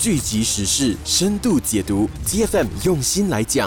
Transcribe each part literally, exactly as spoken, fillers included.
聚集时事，深度解读 ，T F M 用心来讲。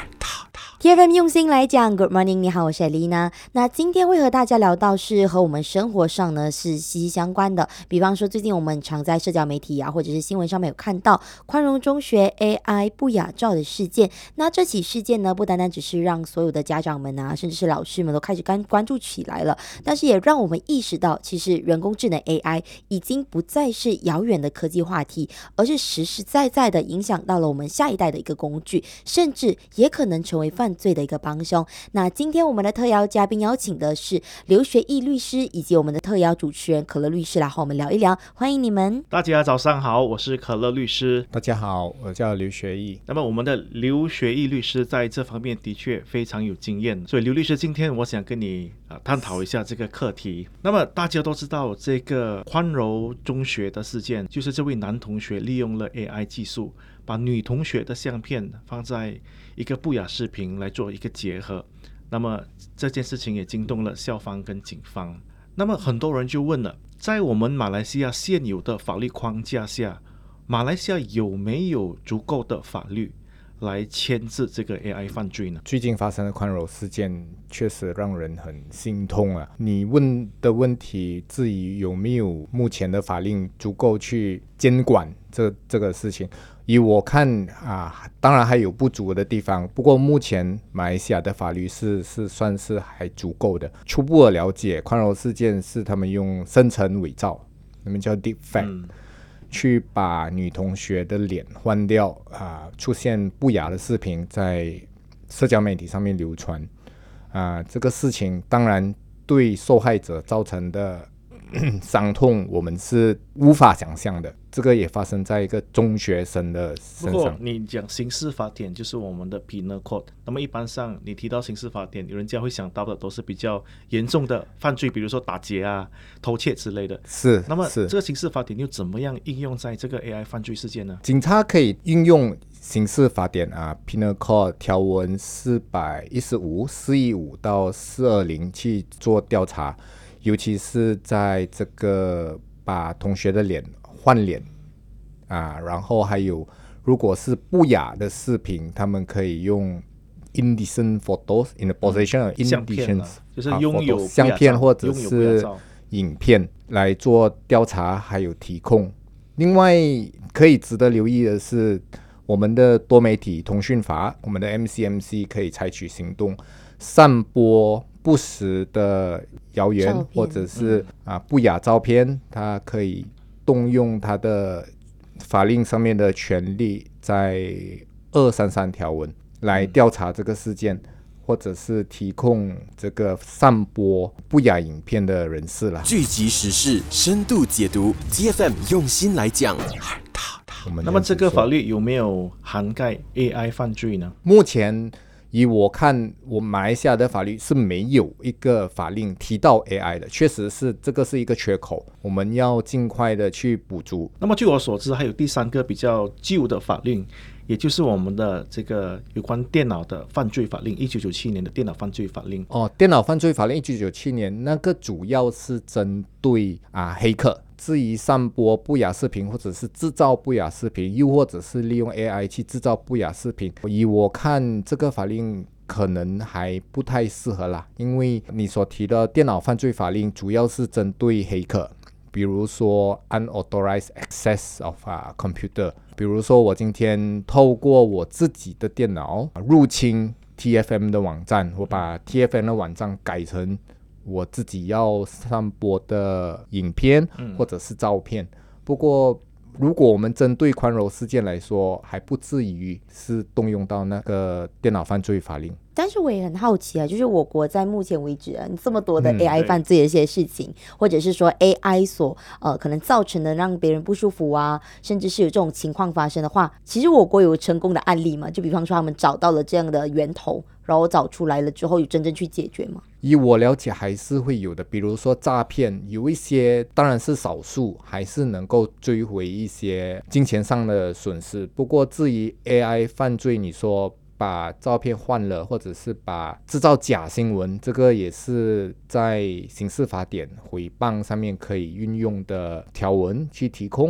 T F M 用心来讲 Good morning， 你好，我是 Elena。 那今天会和大家聊到是和我们生活上呢是息息相关的，比方说最近我们常在社交媒体啊或者是新闻上面有看到宽容中学 A I 不雅照的事件。那这起事件呢不单单只是让所有的家长们啊甚至是老师们都开始关关注起来了，但是也让我们意识到其实人工智能 A I 已经不再是遥远的科技话题，而是实实在在的影响到了我们下一代的一个工具，甚至也可能成为犯罪的一个帮凶。那今天我们的特邀嘉宾邀请的是刘学义律师以及我们的特邀主持人可乐律师来和我们聊一聊，欢迎你们。 大家早上好，我是可乐律师。 大家好，我叫刘学义。 那么我们的刘学义律师在这方面的确非常有经验，所以刘律师今天我想跟你、呃、探讨一下这个课题。那么大家都知道这个宽柔中学的事件，就是这位男同学利用了 A I 技术把女同学的相片放在一个不雅视频来做一个结合，那么这件事情也惊动了校方跟警方。那么很多人就问了，在我们马来西亚现有的法律框架下，马来西亚有没有足够的法律来牵制这个 A I 犯罪呢？ 最近发生的宽柔事件确实让人很心痛啊！你问的问题至于有没有目前的法令足够去监管这这个事情，以我看啊，当然还有不足的地方，不过目前马来西亚的法律是是算是还足够的。初步的了解，宽柔事件是他们用生成伪造，他们叫 deepfake、嗯去把女同学的脸换掉、呃、出现不雅的视频在社交媒体上面流传、呃、这个事情当然对受害者造成的伤痛我们是无法想象的，这个也发生在一个中学生的身上。 不过你讲刑事法典就是我们的 Penal Code， 那么一般上你提到刑事法典，人家会想到的都是比较严重的犯罪，比如说打劫啊、偷窃之类的。 是， 那么这个刑事法典又怎么样应用在这个 A I 犯罪事件呢？ 警察可以运用刑事法典啊 Penal Code 条文四一五、四一五到四二零去做调查，尤其是在这个把同学的脸换脸啊，然后还有如果是不雅的视频，他们可以用 indecent photos in the possession of indecent、啊、 就是拥有相片或者是影片来做调查还有提控。另外可以值得留意的是，我们的多媒体通讯法，我们的 M C M C 可以采取行动，散播不实的谣言或者是、嗯啊、不雅照片，它可以动用它的法令上面的权利，在二三三条文来调查这个事件、嗯、或者是提控这个散播不雅影片的人士啦。 聚集时事，深度解读 T F M 用心来讲。 那么这个法律有没有涵盖 A I 犯罪呢？ 目前以我看，我马来西亚的法律是没有一个法令提到 A I 的，确实是这个是一个缺口，我们要尽快的去补足。 那么据我所知，还有第三个比较旧的法令，也就是我们的这个有关电脑的犯罪法令，一九九七年的电脑犯罪法令。 哦，电脑犯罪法令一九九七年，那个主要是针对啊黑客。至于散播不雅视频或者是制造不雅视频，又或者是利用 A I 去制造不雅视频，以我看这个法令可能还不太适合啦，因为你所提的电脑犯罪法令主要是针对黑客，比如说 unauthorized access of、uh, computer， 比如说我今天透过我自己的电脑入侵 T F M 的网站，我把 T F M 的网站改成我自己要散播的影片或者是照片、嗯、不过如果我们针对宽柔事件来说，还不至于是动用到那个电脑犯罪法令。 但是我也很好奇啊，就是我国在目前为止啊，这么多的 A I 犯罪的一些事情、嗯、或者是说 A I 所呃可能造成的让别人不舒服啊，甚至是有这种情况发生的话，其实我国有成功的案例嘛？就比方说他们找到了这样的源头，然后找出来了之后有真正去解决吗？ 以我了解还是会有的，比如说诈骗，有一些当然是少数，还是能够追回一些金钱上的损失。不过至于 A I 犯罪，你说把照片换了，或者是把制造假新闻，这个也是在刑事法典诽谤上面可以运用的条文去提控，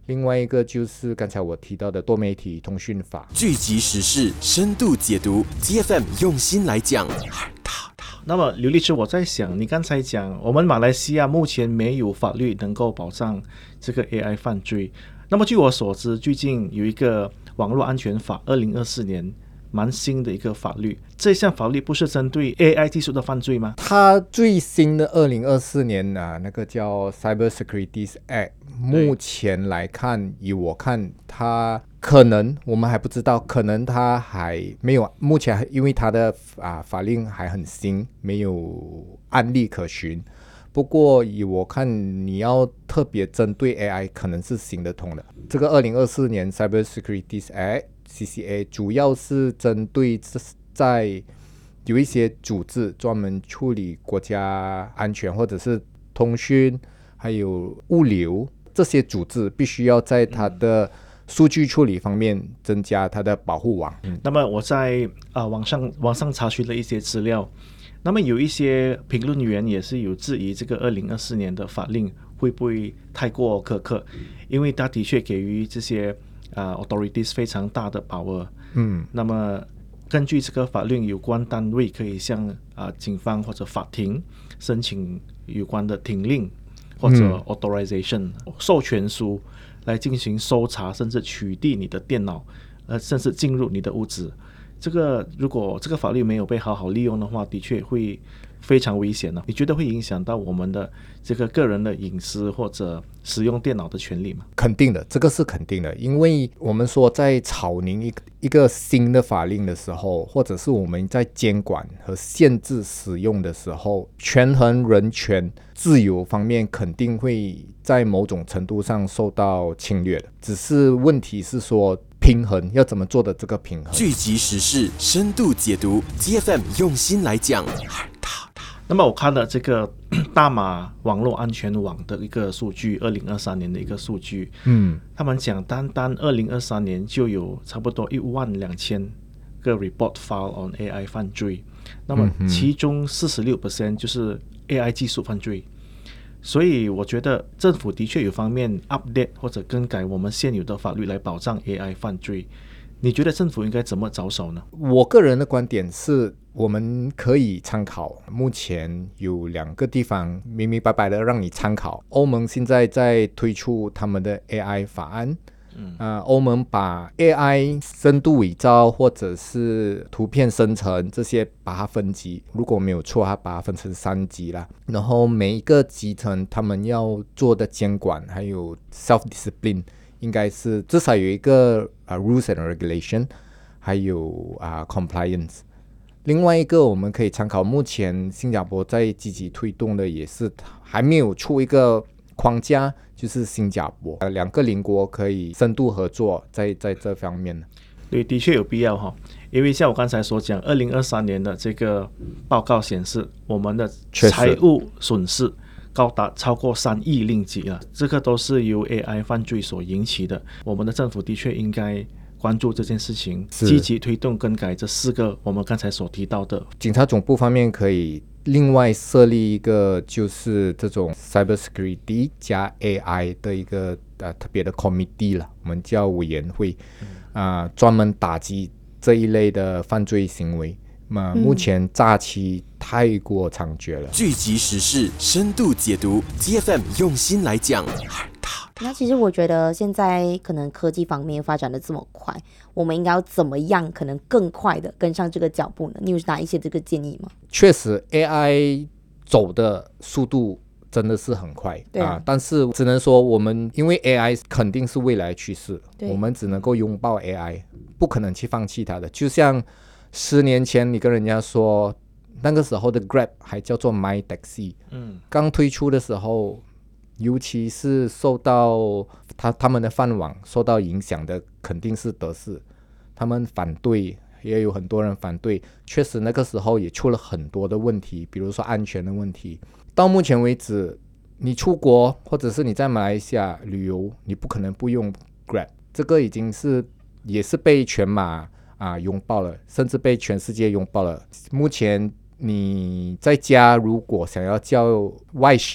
另外一个就是刚才我提到的多媒体通讯法。 聚集时事，深度解读 ，T F M 用心来讲。 那么刘律师，我在想，你刚才讲我们马来西亚目前没有法律能够保障这个 A I 犯罪。那么据我所知，最近有一个网络安全法，二零二四年蛮新的一个法律。这项法律不是针对 A I 技术的犯罪吗？ 它最新的二零二四年啊，那个叫 Cyber Security Act， 目前来看，以我看，它可能我们还不知道，可能它还没有，目前还因为它的啊法令还很新，没有案例可循。不过以我看，你要特别针对 A I 可能是行得通的。这个二零二四年 Cyber Security Act C C A 主要是针对在有一些组织专门处理国家安全或者是通讯还有物流，这些组织必须要在它的数据处理方面增加它的保护网。 嗯、那么我在、呃、网上网上查询了一些资料，那么有一些评论员也是有质疑这个二零二四年的法令会不会太过苛刻，因为它的确给予这些、呃、authorities 非常大的 power。嗯，那么根据这个法律，有关单位可以向、呃、警方或者法庭申请有关的停令或者 authorization、嗯、授权书来进行搜查，甚至取缔你的电脑，呃，甚至进入你的屋子。这个如果这个法律没有被好好利用的话，的确会非常危险的。你觉得会影响到我们的这个个人的隐私或者使用电脑的权利吗？ 肯定的，这个是肯定的，因为我们说在草拟一个一个新的法令的时候，或者是我们在监管和限制使用的时候，权衡人权自由方面肯定会在某种程度上受到侵略的，只是问题是说平衡要怎么做的这个平衡。 聚集时事，深度解读 ，T F M 用心来讲。 那么我看了这个大马网络安全网的一个数据，二零二三年的一个数据，嗯，他们讲单单二零二三年就有差不多一万两千个 report file on A I 犯罪，那么其中四十六 percent 就是 A I 技术犯罪。所以我觉得政府的确有方面 update 或者更改我们现有的法律来保障 A I 犯罪。你觉得政府应该怎么着手呢？ 我个人的观点是，我们可以参考，目前有两个地方明明白白的让你参考。欧盟现在在推出他们的 A I 法案，嗯，呃，欧盟把 A I 深度伪造或者是图片生成这些把它分级，如果没有错，它把它分成三级啦。然后每一个集成他们要做的监管还有 self discipline。应该是至少有一个、uh, rules and regulation， 还有、uh, compliance。另外一个我们可以参考，目前新加坡在积极推动的也是还没有出一个框架，就是新加坡、呃、两个邻国可以深度合作在在这方面。 对，的确有必要哈，因为像我刚才所讲，二零二三年的这个报告显示，我们的财务损失高达超过三亿令吉了，这个都是由 A I 犯罪所引起的。我们的政府的确应该关注这件事情，积极推动更改这四个我们刚才所提到的。 警察总部方面可以另外设立一个就是这种 Cyber Security 加 A I 的一个、呃、特别的 committee 了，我们叫委员会，啊、呃，专门打击这一类的犯罪行为。那目前诈欺太过猖獗了。 聚集时事，深度解读 ，T F M 用心来讲。 那其实我觉得现在可能科技方面发展的这么快，我们应该要怎么样可能更快的跟上这个脚步呢？你有哪一些这个建议吗？ 确实 A I 走的速度真的是很快， 对啊， 啊，但是只能说我们因为 A I 肯定是未来趋势，我们只能够拥抱 A I， 不可能去放弃它的。就像十年前你跟人家说那个时候的 Grab 还叫做 My Taxi， 嗯，刚推出的时候，尤其是受到他他们的饭碗受到影响的肯定是德士，他们反对，也有很多人反对，确实那个时候也出了很多的问题，比如说安全的问题。到目前为止，你出国或者是你在马来西亚旅游，你不可能不用 Grab， 这个已经是也是被全马啊拥抱了，甚至被全世界拥抱了。目前你在家如果想要叫外食，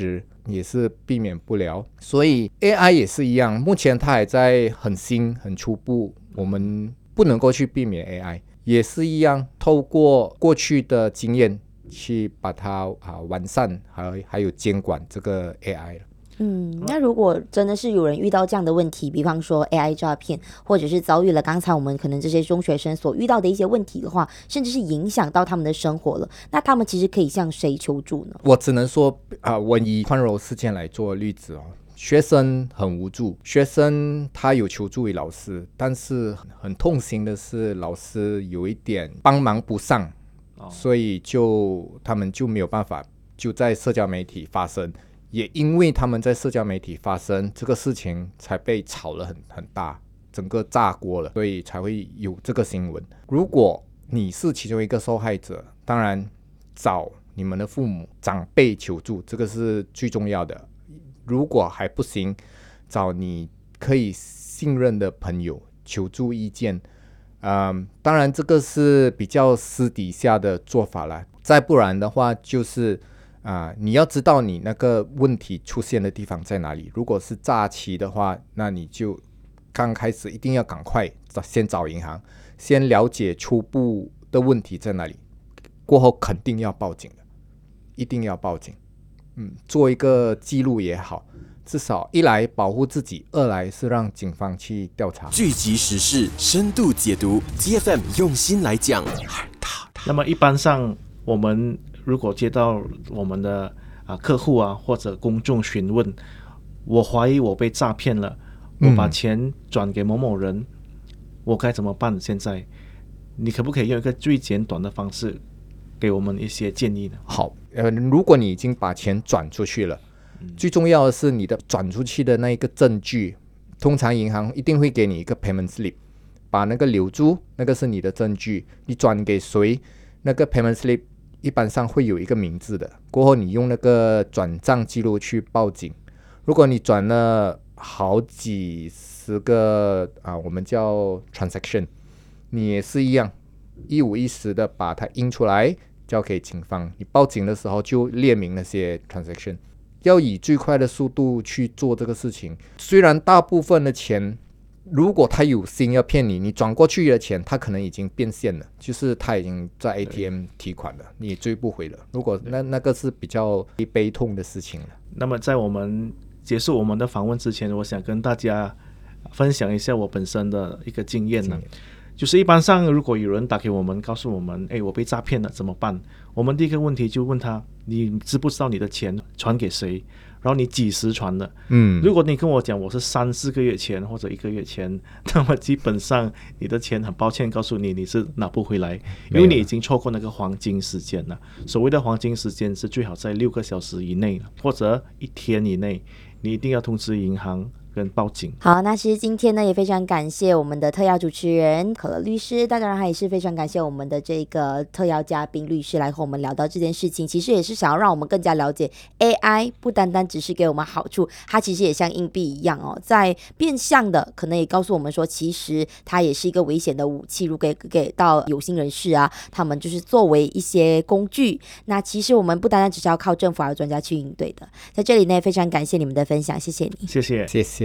也是避免不了。所以 A I 也是一样，目前它还在很新很初步，我们不能够去避免 A I， 也是一样透过过去的经验去把它、啊、完善还还有监管这个 A I 了。 嗯，那如果真的是有人遇到这样的问题，比方说 A I 诈骗，或者是遭遇了刚才我们可能这些中学生所遇到的一些问题的话，甚至是影响到他们的生活了，那他们其实可以向谁求助呢？ 我只能说啊、呃，我以宽柔事件来做例子哦。学生很无助，学生他有求助于老师，但是很痛心的是，老师有一点帮忙不上，哦、所以就他们就没有办法，就在社交媒体发声。也因为他们在社交媒体发生这个事情，才被炒了很很大，整个炸锅了，所以才会有这个新闻。如果你是其中一个受害者，当然找你们的父母长辈求助，这个是最重要的。如果还不行，找你可以信任的朋友求助意见。嗯，当然这个是比较私底下的做法啦，再不然的话就是啊，你要知道你那个问题出现的地方在哪里。如果是诈欺的话，那你就刚开始一定要赶快先找银行，先了解初步的问题在哪里，过后肯定要报警的，一定要报警。嗯，做一个记录也好，至少一来保护自己，二来是让警方去调查。 聚集时事，深度解读 ，G F M 用心来讲。 那么一般上我们如果接到我们的啊客户啊或者公众询问，我怀疑我被诈骗了，我把钱转给某某人，嗯、我该怎么办？现在你可不可以用一个最简短的方式给我们一些建议呢？ 好，呃，如果你已经把钱转出去了，嗯、最重要的是你的转出去的那一个证据，通常银行一定会给你一个 payment slip， 把那个留住，那个是你的证据。你转给谁，那个 payment slip一般上会有一个名字的，过后你用那个转账记录去报警。如果你转了好几十个啊，我们叫 transaction， 你也是一样，一五一十的把它印出来交给警方。你报警的时候就列明那些 transaction， 要以最快的速度去做这个事情。虽然大部分的钱，如果他有心要骗你，你转过去的钱他可能已经变现了，就是他已经在 A T M 提款了，你也追不回了。如果那那个是比较悲痛的事情了。 那么在我们结束我们的访问之前，我想跟大家分享一下我本身的一个经验呢。就是一般上如果有人打给我们告诉我们，哎，我被诈骗了怎么办，我们第一个问题就问他，你知不知道你的钱传给谁，然后你几时传的。嗯，如果你跟我讲我是三四个月前或者一个月前，那么基本上你的钱很抱歉告诉你你是拿不回来，因为你已经错过那个黄金时间了。所谓的黄金时间是最好在六个小时以内或者一天以内，你一定要通知银行跟报警。 好，那其实今天呢也非常感谢我们的特邀主持人可乐律师，当然还也是非常感谢我们的这个特邀嘉宾律师来和我们聊到这件事情。其实也是想要让我们更加了解 A I 不单单只是给我们好处，它其实也像硬币一样哦，在变相的可能也告诉我们说，其实它也是一个危险的武器，如果给给到有心人士啊，他们就是作为一些工具。那其实我们不单单只是要靠政府还有专家去应对的。在这里呢，非常感谢你们的分享，谢谢你， 谢谢， 谢谢。